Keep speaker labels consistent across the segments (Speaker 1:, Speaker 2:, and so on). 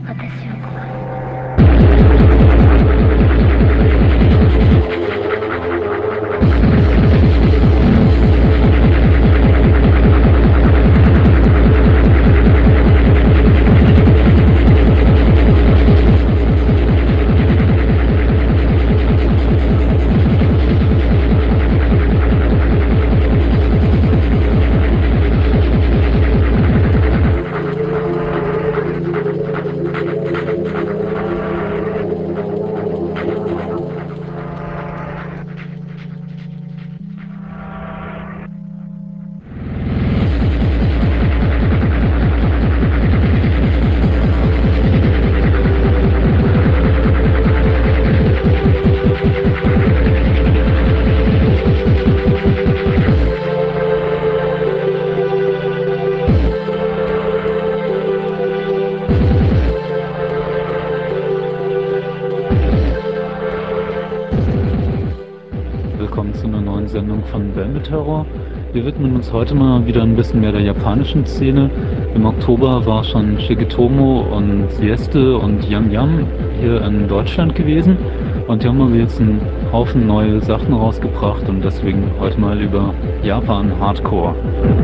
Speaker 1: 私を怖い。
Speaker 2: Willkommen zu einer neuen Sendung von Velvet Terror. Wir widmen uns heute mal wieder ein bisschen mehr der japanischen Szene. Im Oktober war schon Shigetomo und Sieste und Yam Yam hier in Deutschland gewesen und die haben aber jetzt einen Haufen neue Sachen rausgebracht und deswegen heute mal über Japan Hardcore.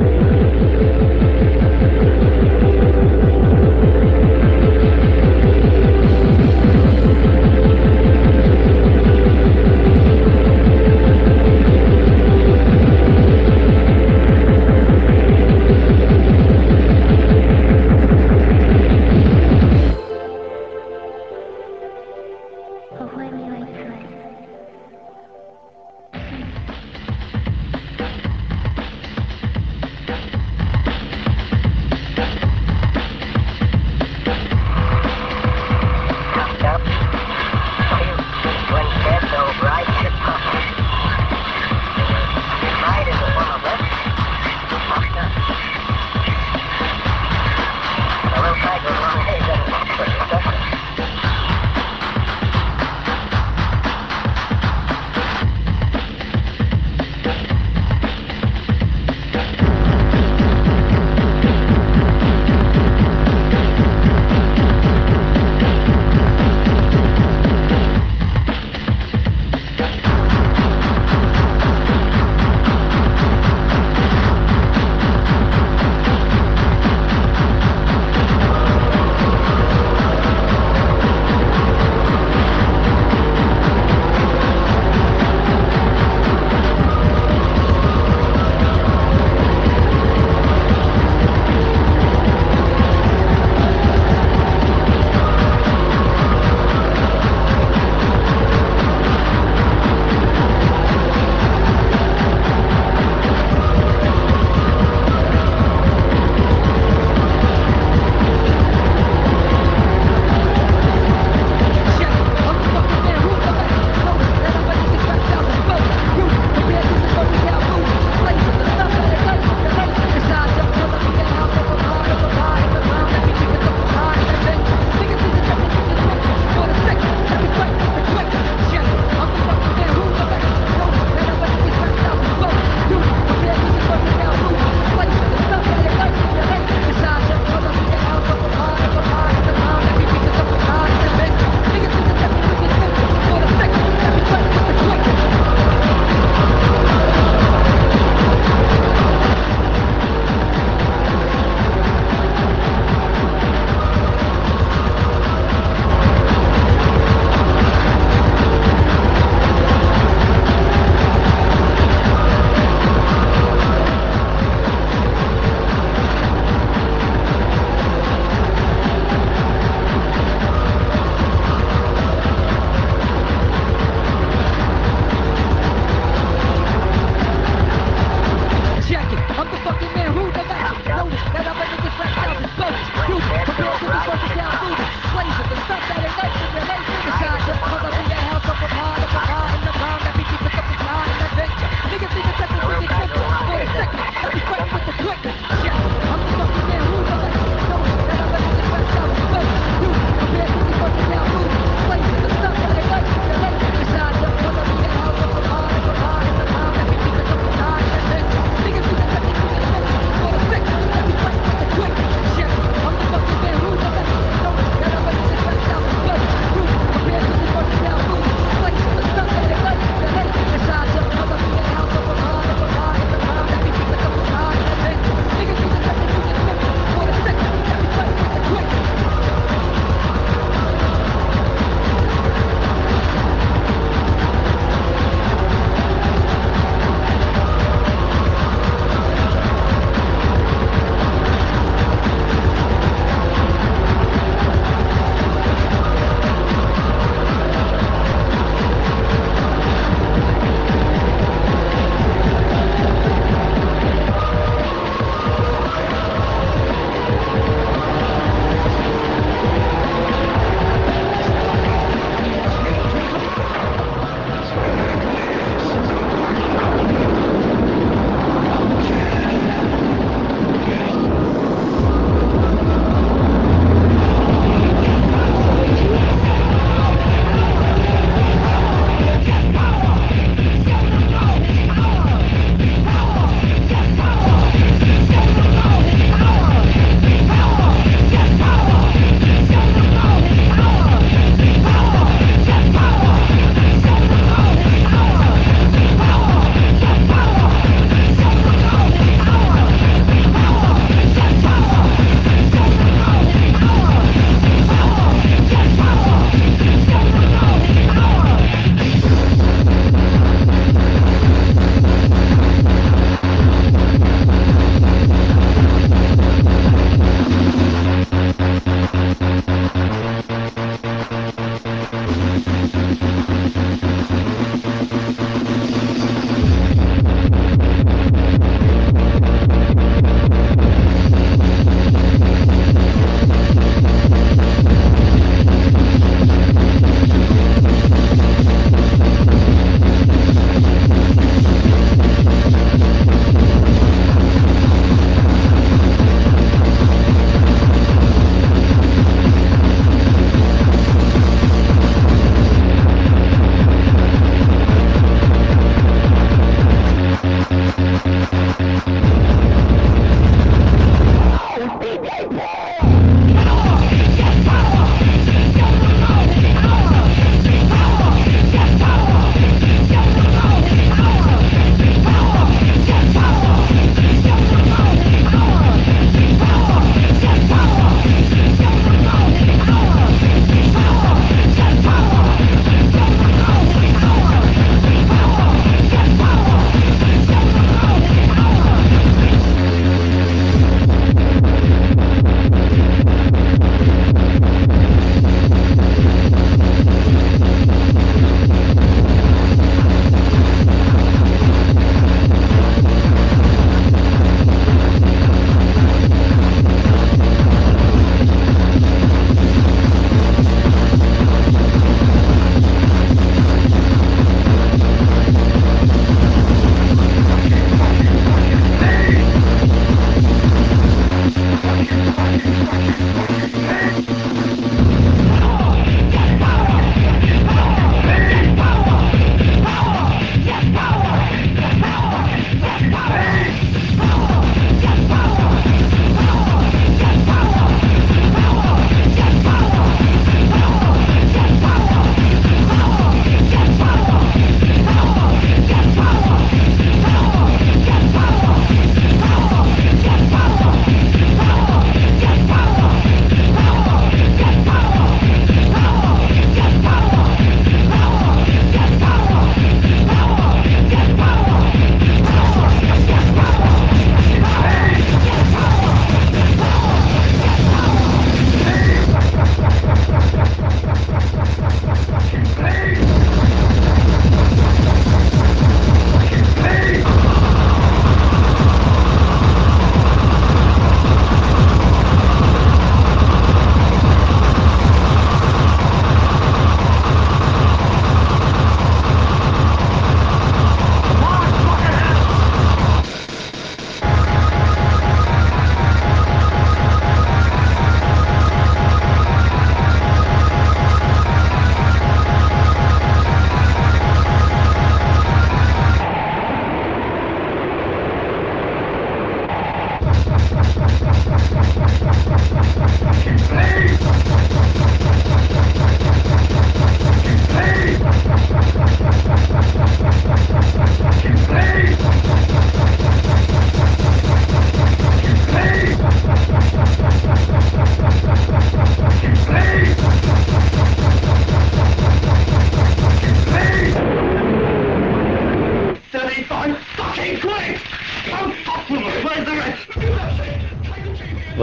Speaker 1: 微笑みはいつまで。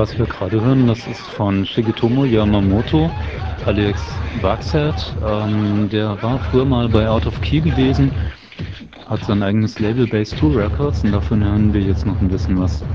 Speaker 2: was wir gerade hören, das ist von Shigetomo Yamamoto, alias Bugshead. Der war früher mal bei Out of Key gewesen, hat sein eigenes Label Base 2 Records und davon hören wir jetzt noch ein bisschen was.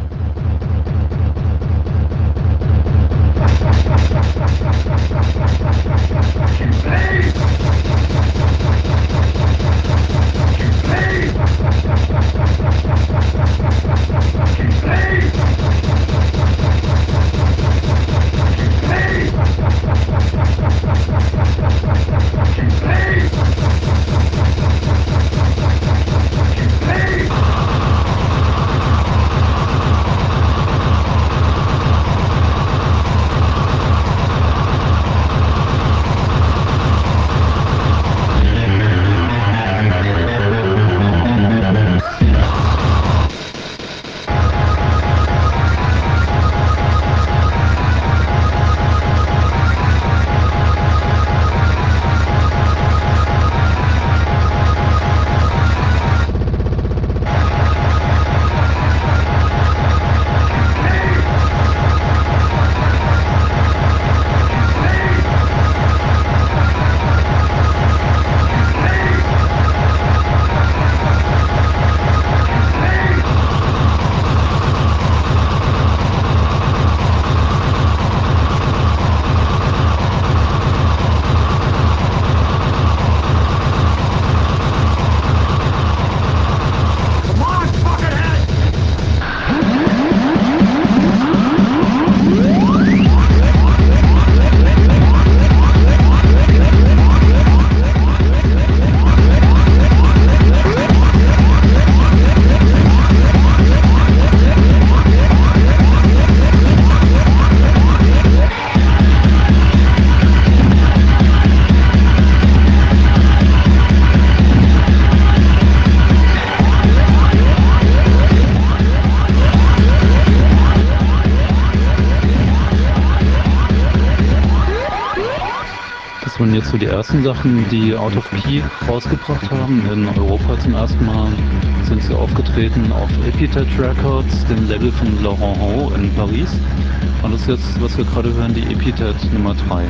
Speaker 2: Das waren jetzt so die ersten Sachen, die Out of Key rausgebracht haben. In Europa zum ersten Mal sind sie aufgetreten auf Epitaph Records, dem Label von Laurent Ho in Paris. Und das ist jetzt, was wir gerade hören, die Epitaph Nummer 3.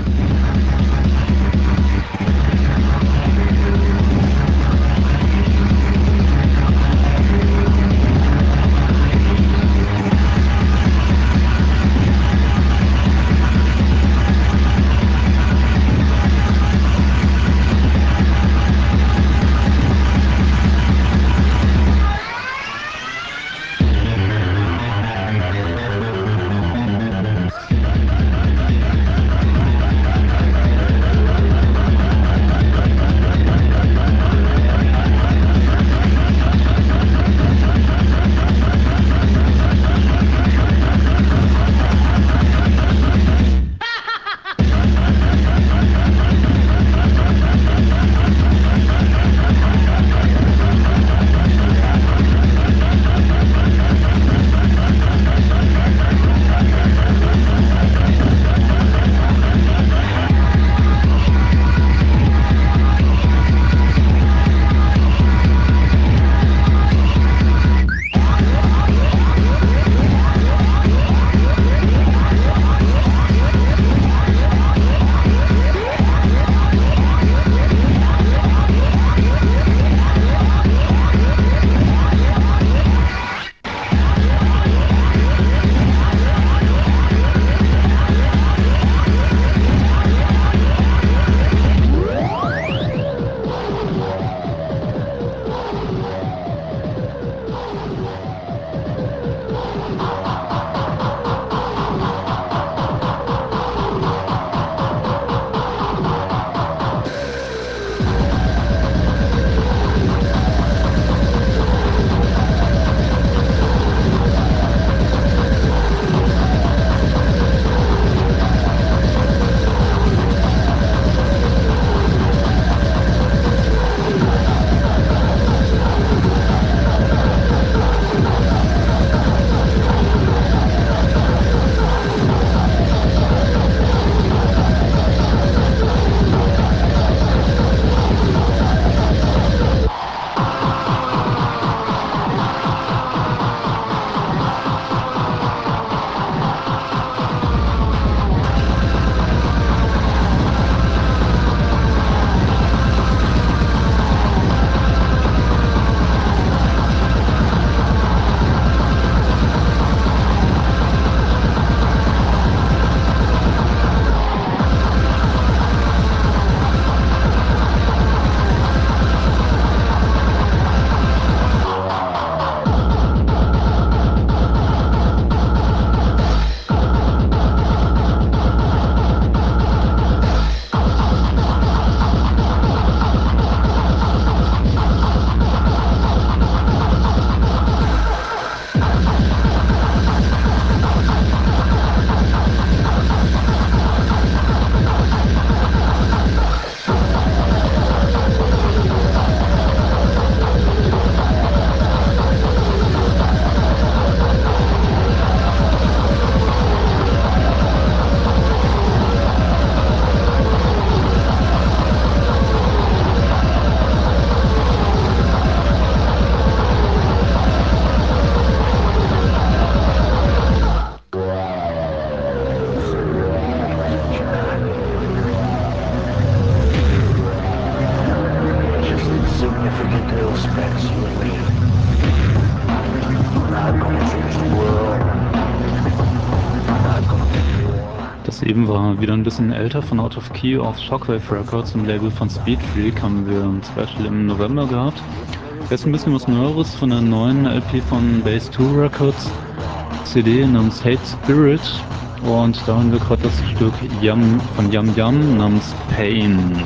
Speaker 2: eben war wieder ein bisschen älter, von Out of Key auf Shockwave Records, im Label von Speed Freak, haben wir ein Special im November gehabt. Jetzt ein bisschen was Neueres von der neuen LP von Base 2 Records, CD namens Hate Spirit, und da haben wir gerade das Stück von Yam Yam namens Pain.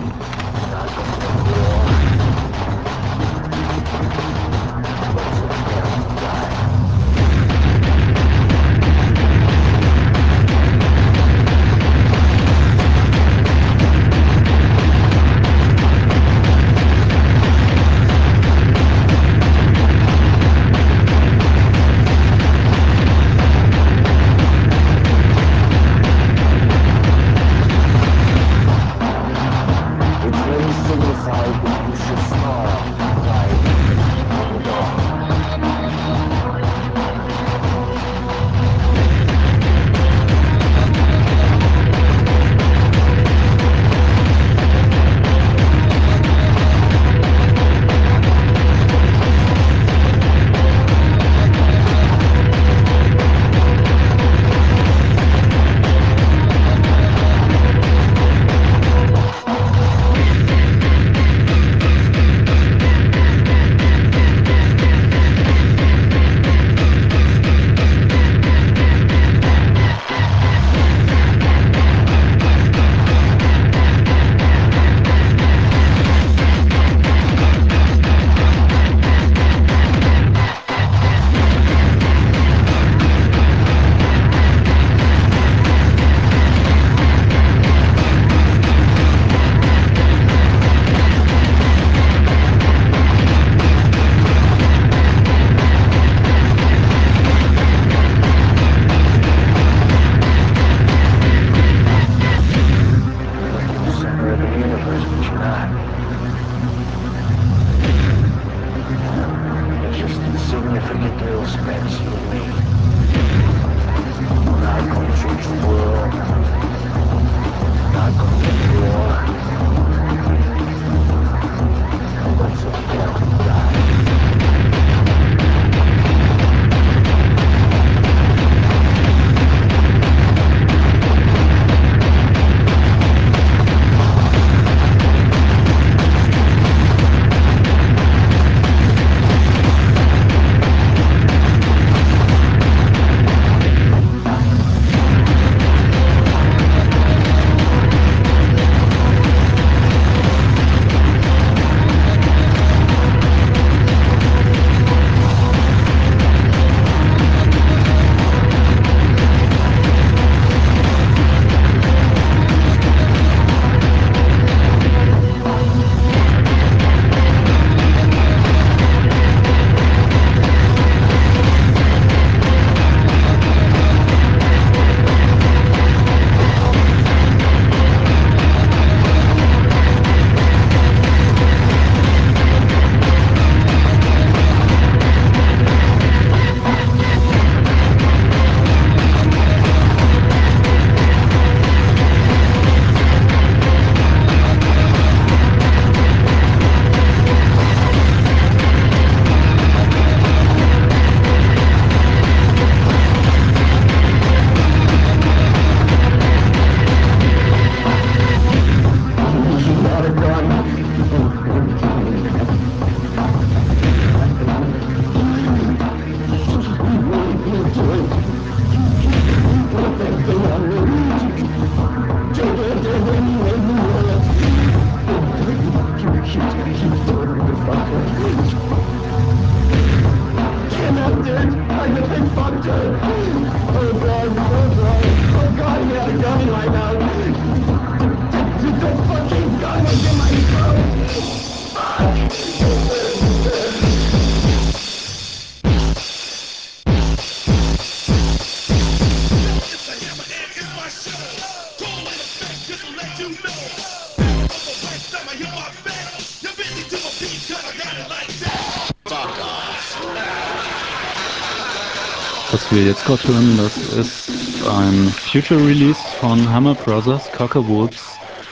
Speaker 2: Was wir jetzt gerade hören, das ist ein Future Release von Hammer Brothers, Cockawoods.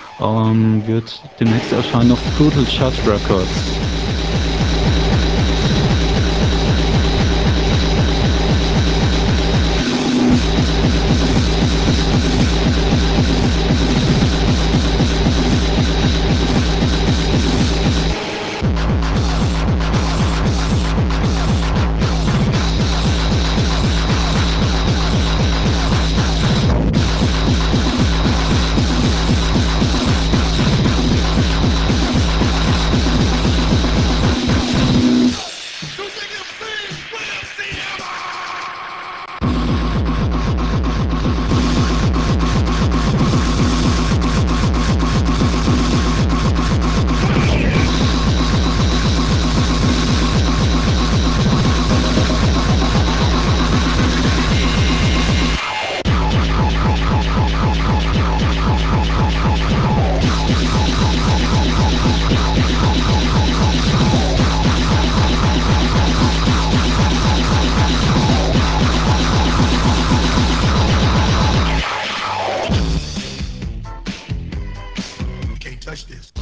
Speaker 2: Wird demnächst erscheinen auf Brutal Shut Records.
Speaker 3: touch this.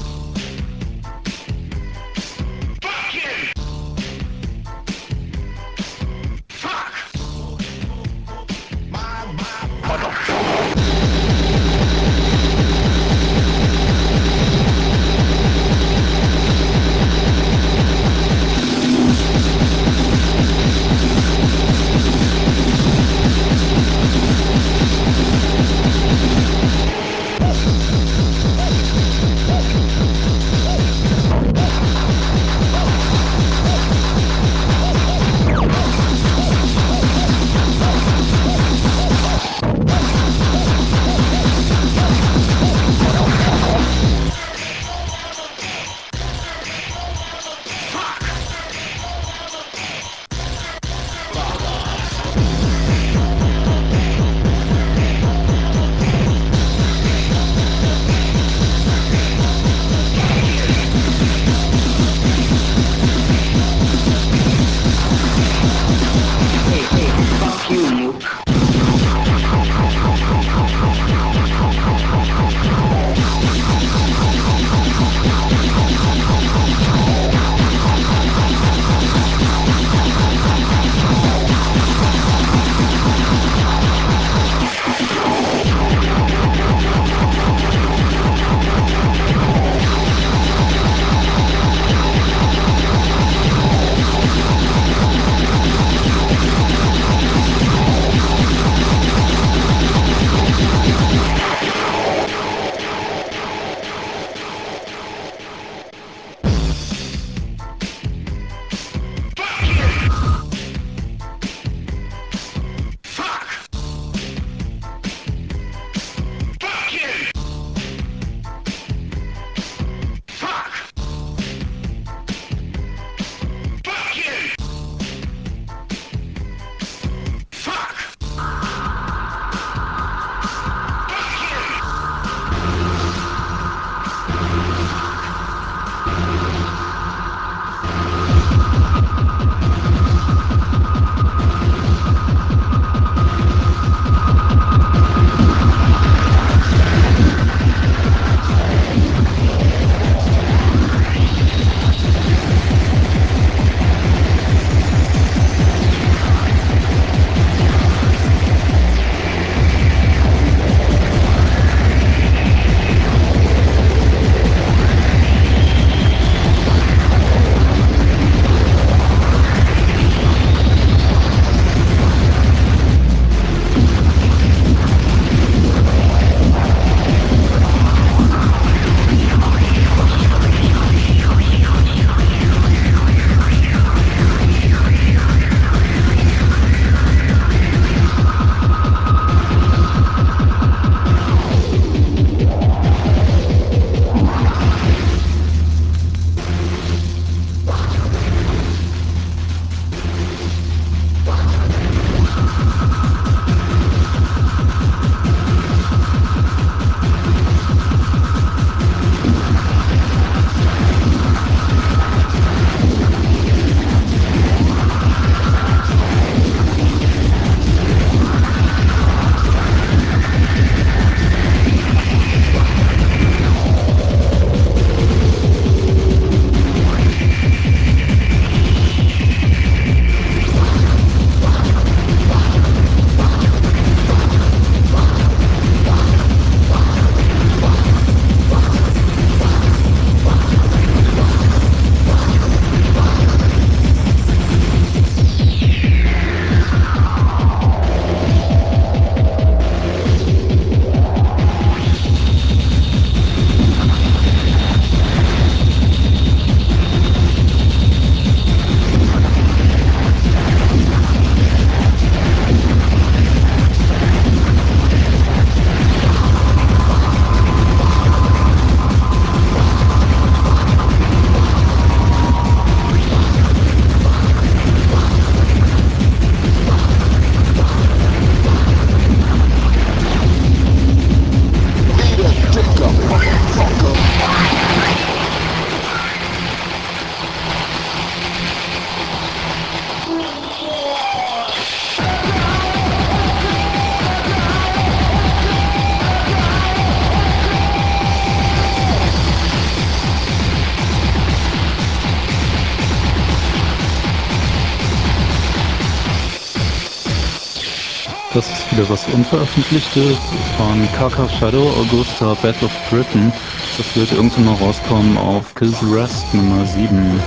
Speaker 2: das ist wieder was Unveröffentlichtes von Kaka Shadow Augusta Battle of Britain. Das wird irgendwann mal rauskommen auf Kill the Rest Nummer 7.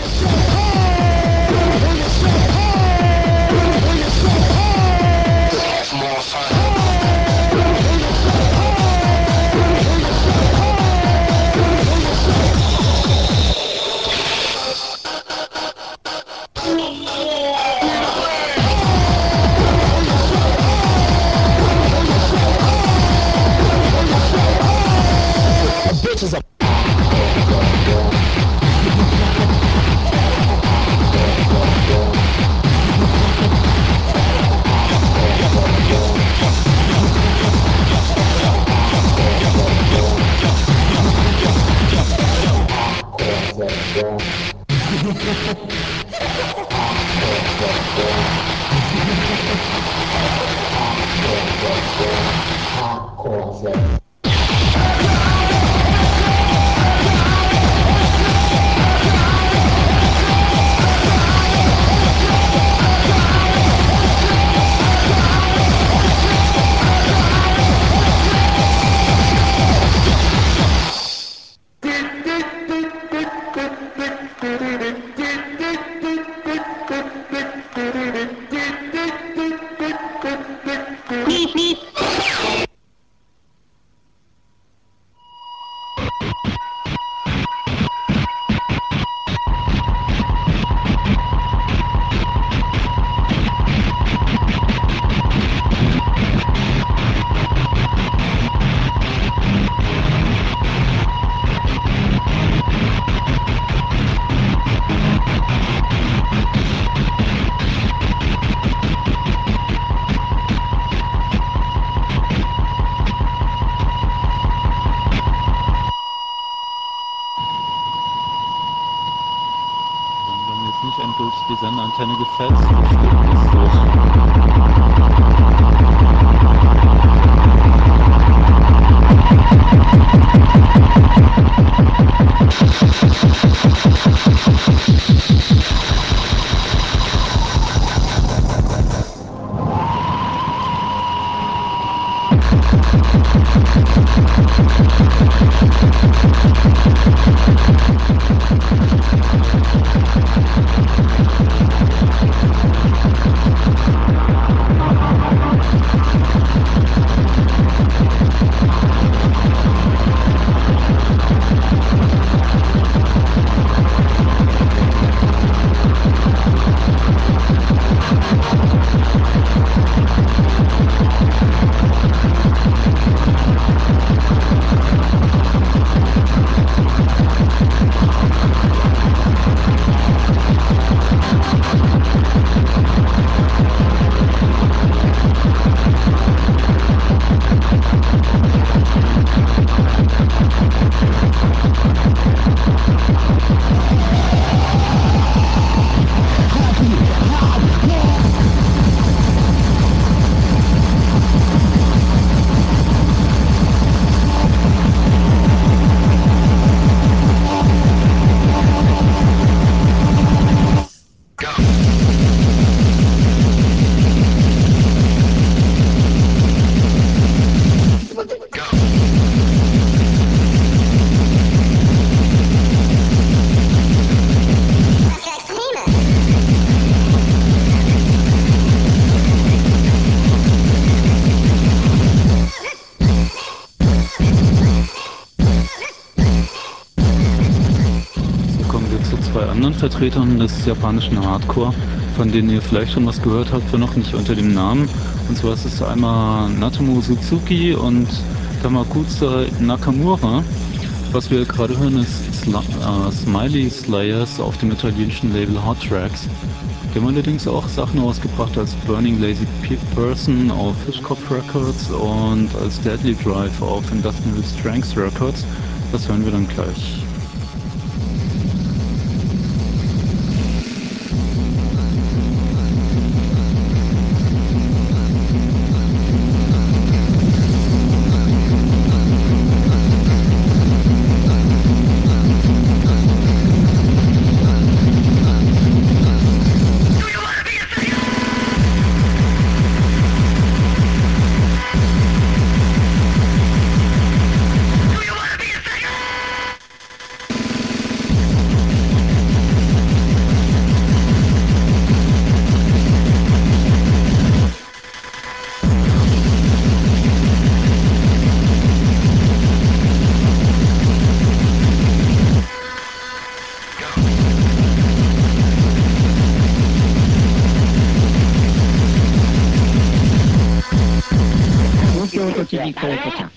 Speaker 2: Nicht endgültig die Senderantenne gefetzt, deswegen ist so. Zwei anderen Vertretern des japanischen Hardcore, von denen ihr vielleicht schon was gehört habt, wenn noch nicht unter dem Namen. Und zwar ist es einmal Natomo Suzuki und Tamakusa Nakamura. Was wir gerade hören ist Smiley Slayers auf dem italienischen Label Hot Tracks. Die haben allerdings auch Sachen ausgebracht als Burning Lazy Person auf Fishkopf Records und als Deadly Drive auf Industrial Strength Records. Das hören wir dann gleich.
Speaker 1: Hilfe Jump.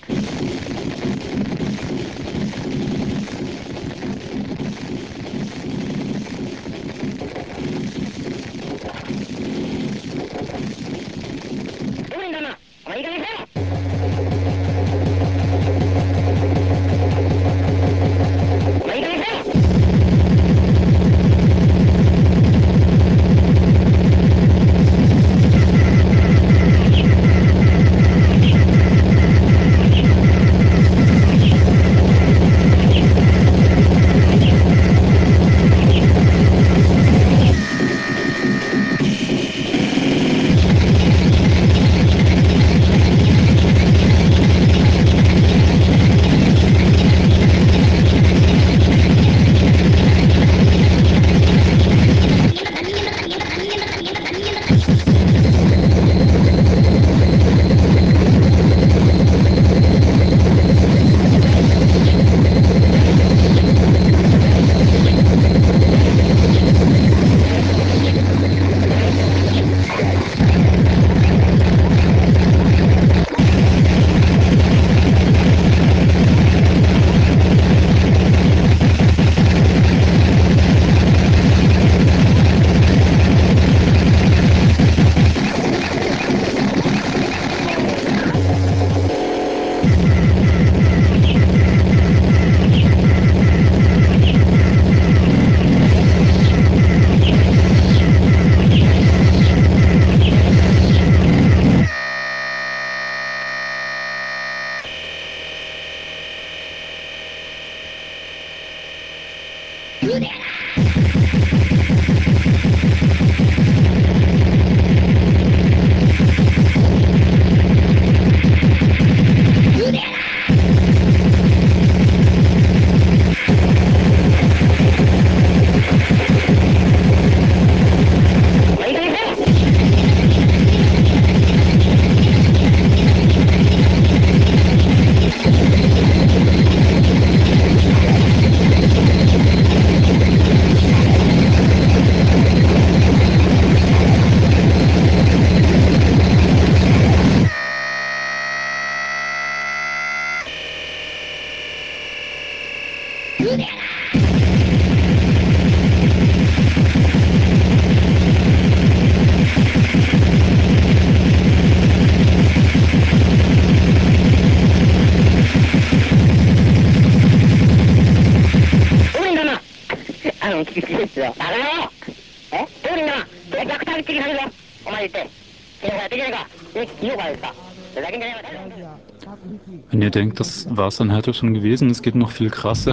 Speaker 2: Wenn ihr denkt, das war's dann heute schon gewesen, es geht noch viel krasser.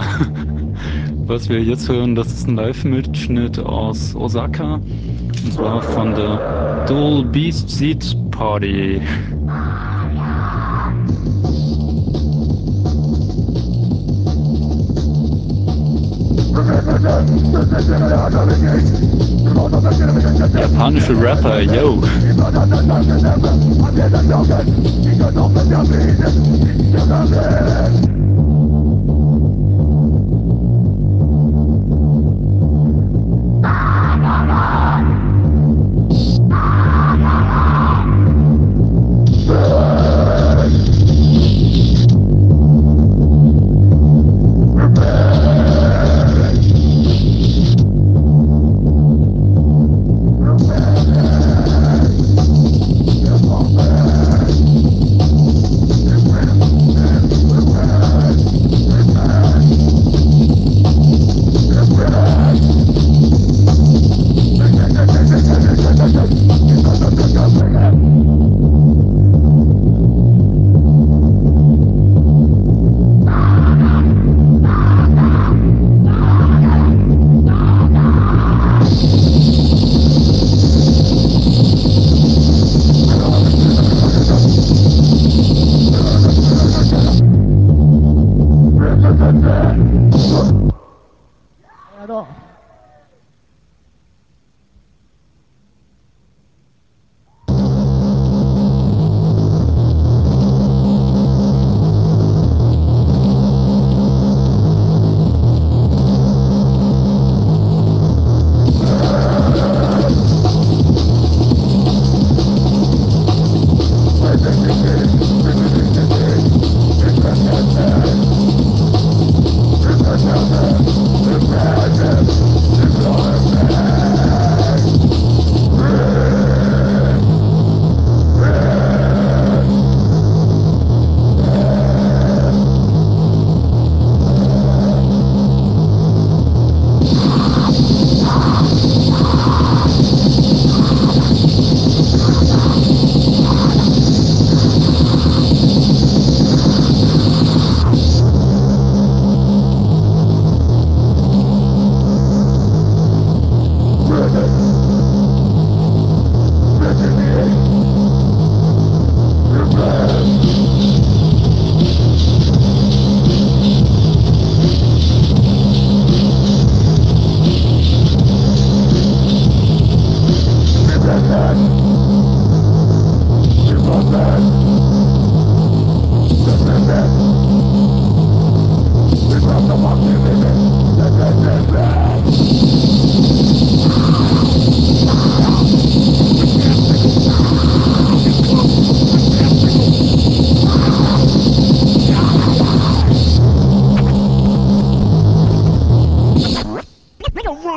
Speaker 2: Was wir jetzt hören, das ist ein Live-Mitschnitt aus Osaka. Und zwar von der Dual Beast Seat Party. Japanische Rapper, yo!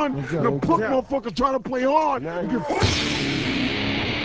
Speaker 3: son.
Speaker 4: What's
Speaker 3: And
Speaker 4: up?
Speaker 3: the
Speaker 4: What's
Speaker 3: punk
Speaker 4: up?
Speaker 3: motherfucker trying to play hard.
Speaker 4: Nah,
Speaker 3: You
Speaker 4: nah.
Speaker 3: get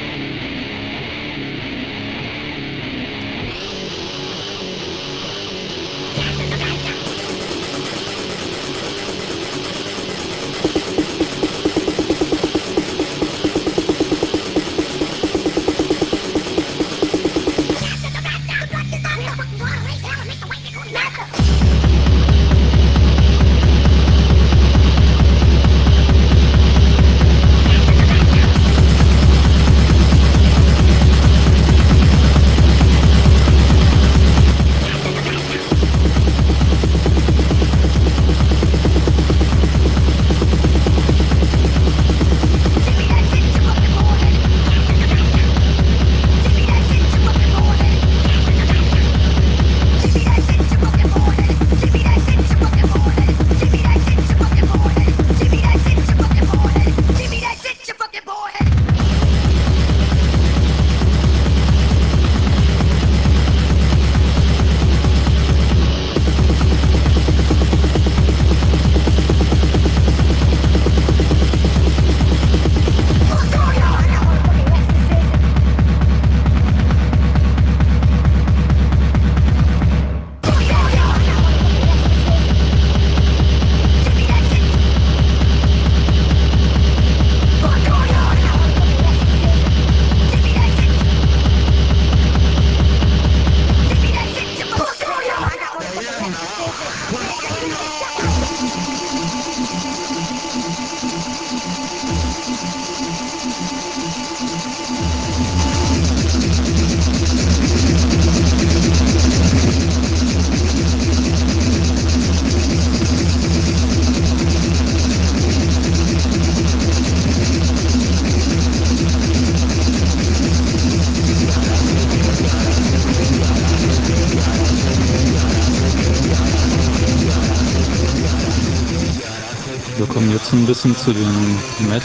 Speaker 2: Wir kommen jetzt ein bisschen zu den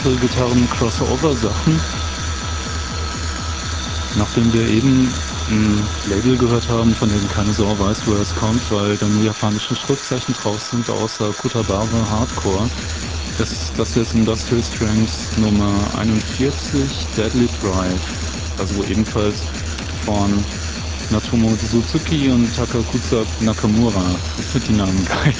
Speaker 2: Metal-Gitarren-Crossover-Sachen. Nachdem wir eben ein Label gehört haben, von dem keine Sau weiß, woher es kommt, weil da nur japanische Schriftzeichen drauf sind, außer Kutabara Hardcore, ist das jetzt Industrial Strength Nummer 41, Deadly Drive. Also ebenfalls von Natsumo Suzuki und Takakusa Nakamura. Ich finde die Namen geil.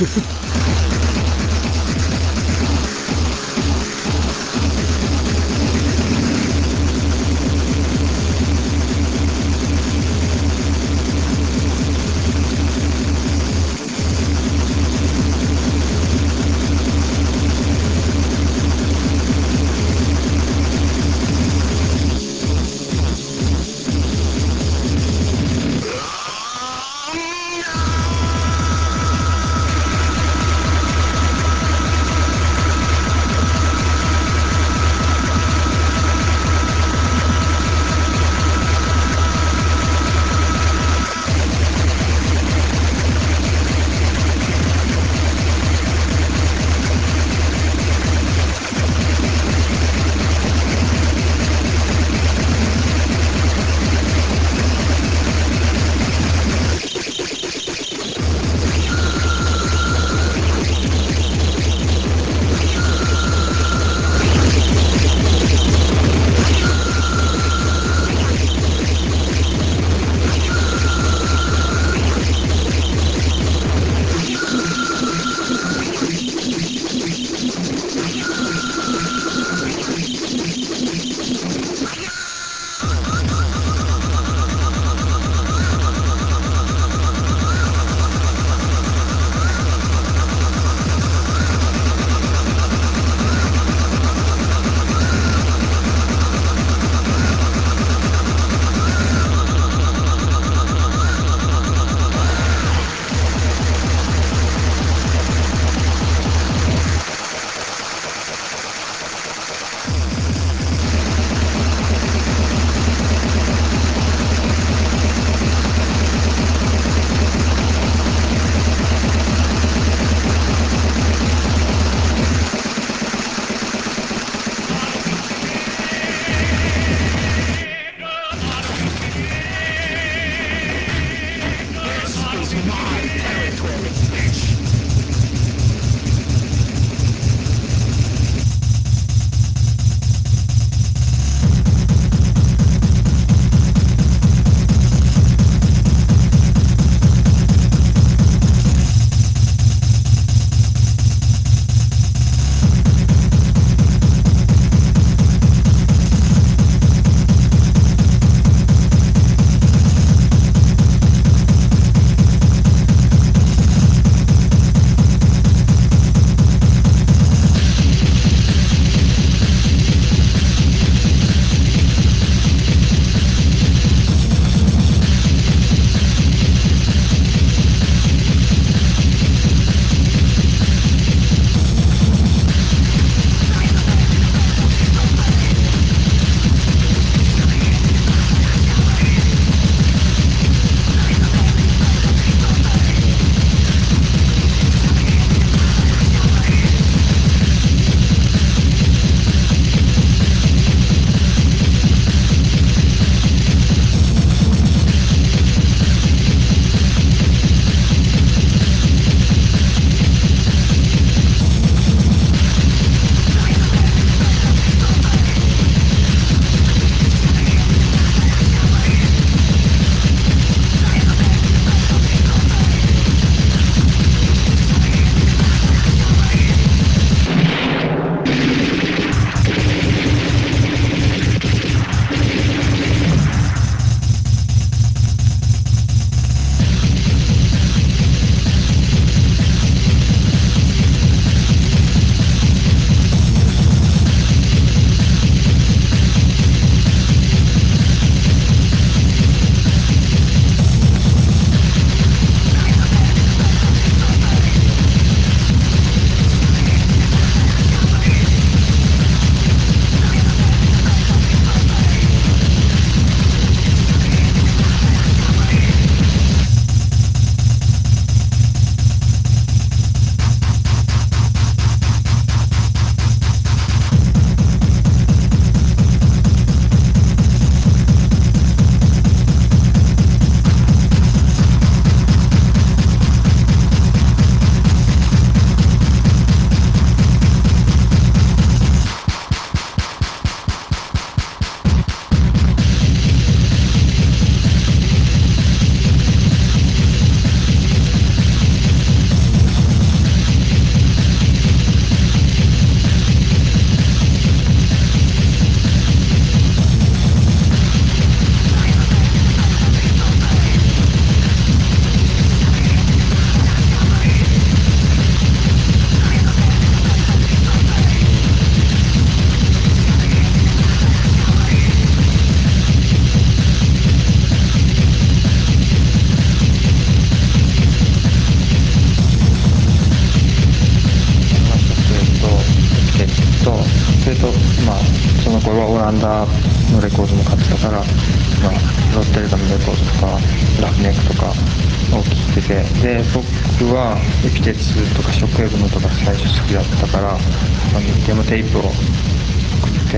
Speaker 4: はオランダのレコードも買ってたから、ロッテルダムレコードとかラフネックとかを聴いてて、で僕はエピテツとかショックウェーブのとか最初好きだったから、デモテープを送って、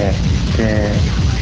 Speaker 4: で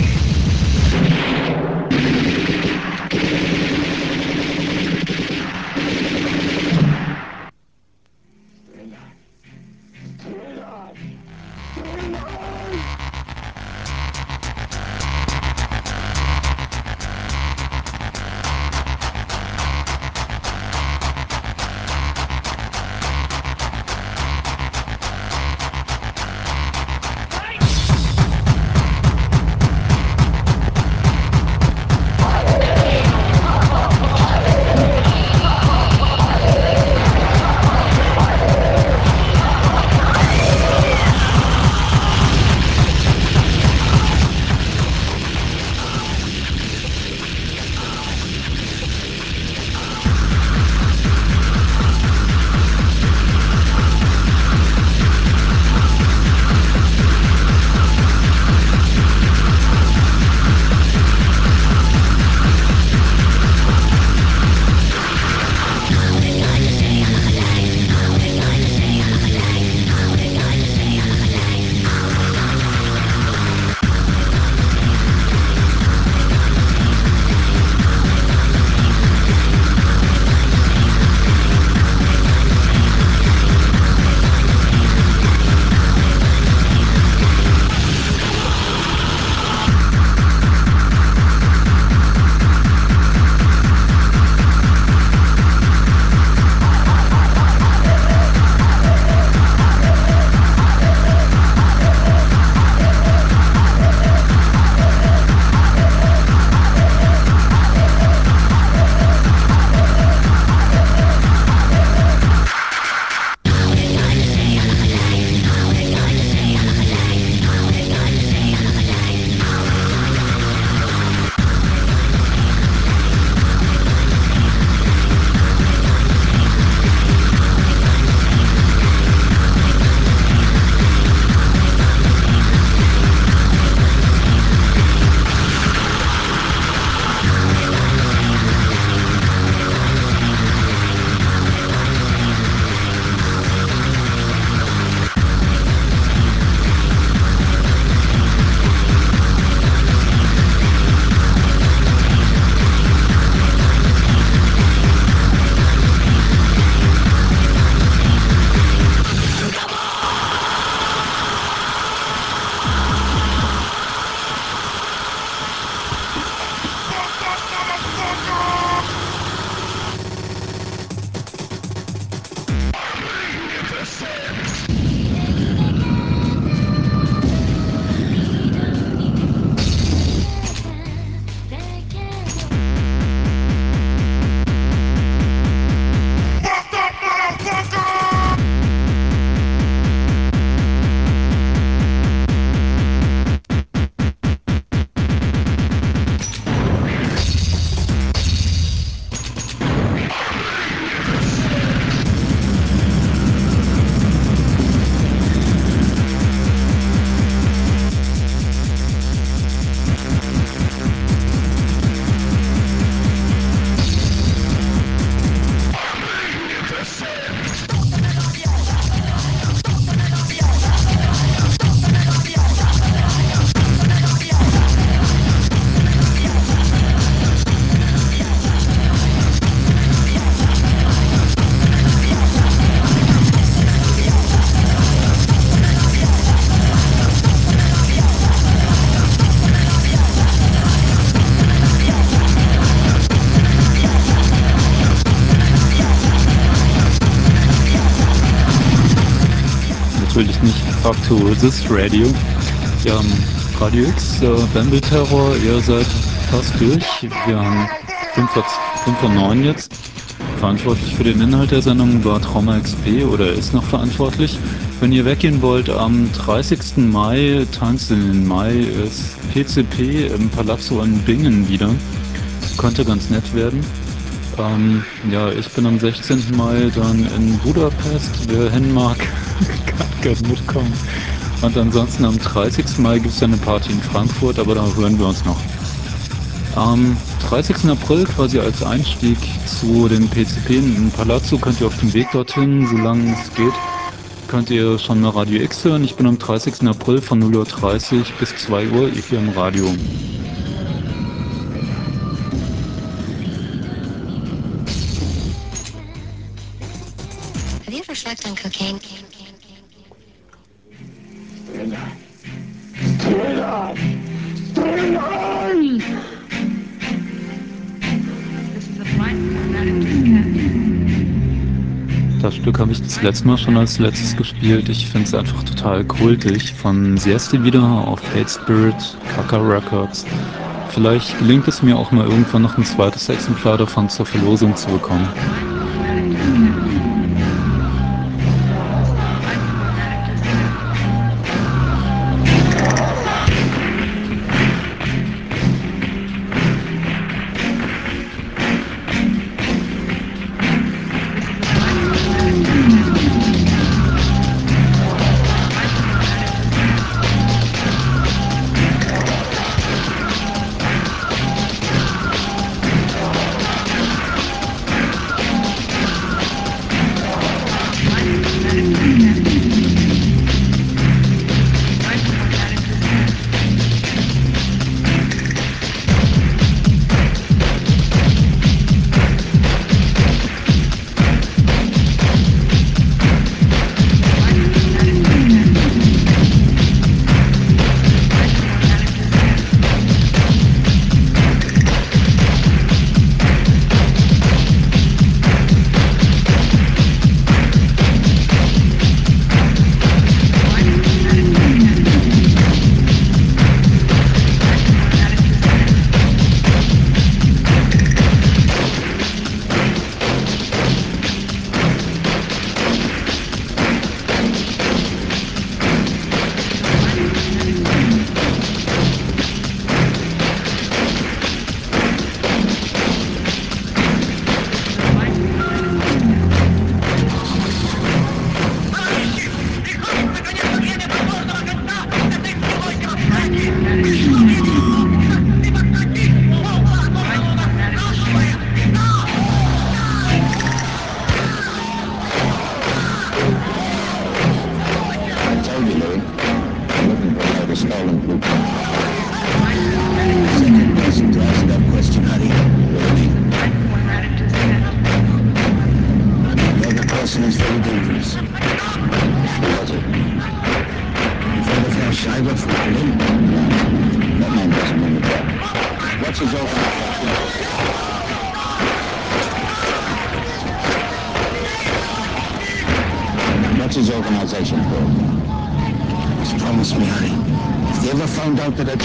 Speaker 2: natürlich nicht Fuck to Resist Radio. Ja, Radio X, Bamble Terror, ihr seid fast durch. Wir haben 5 vor 9 jetzt. Verantwortlich für den Inhalt der Sendung war Trauma XP oder ist noch verantwortlich. Wenn ihr weggehen wollt, am 30. Mai, tanzt in den Mai, ist PCP im Palazzo in Bingen wieder. Könnte ganz nett werden. Ja, ich bin am 16. Mai dann in Budapest. Wer hin mag, kann mitkommen. Und ansonsten am 30. Mai gibt es ja eine Party in Frankfurt, aber da hören wir uns noch. Am 30. April quasi als Einstieg zu den PCP in Palazzo könnt ihr auf dem Weg dorthin, solange es geht, könnt ihr schon mal Radio X hören. Ich bin am 30. April von 0:30 Uhr bis 2 Uhr hier im Radio.
Speaker 1: Have you ever sucked on cocaine?
Speaker 2: Das Stück habe ich das letzte Mal schon als letztes gespielt. Ich finde es einfach total kultig. Von Sieste wieder auf Hate Spirit, Kaka Records. Vielleicht gelingt es mir auch mal irgendwann noch ein zweites Exemplar davon zur Verlosung zu bekommen.
Speaker 5: What's his organization called? Just promise me, honey. If they ever found out that I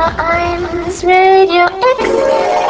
Speaker 1: Times Radio X.